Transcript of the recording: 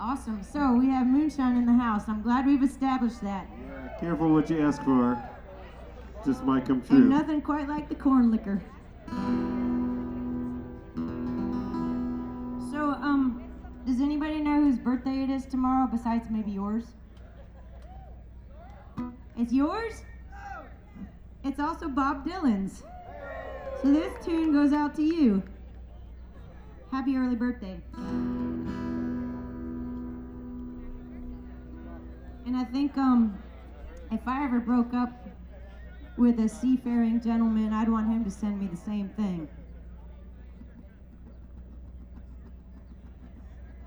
Awesome. So we have moonshine in the house. I'm glad we've established that. Yeah, careful what you ask for. Just might come true. And nothing quite like the corn liquor. So, does anybody know whose birthday it is tomorrow besides maybe yours? It's yours? It's also Bob Dylan's. So this tune goes out to you. Happy early birthday. And I think if I ever broke up with a seafaring gentleman, I'd want him to send me the same thing.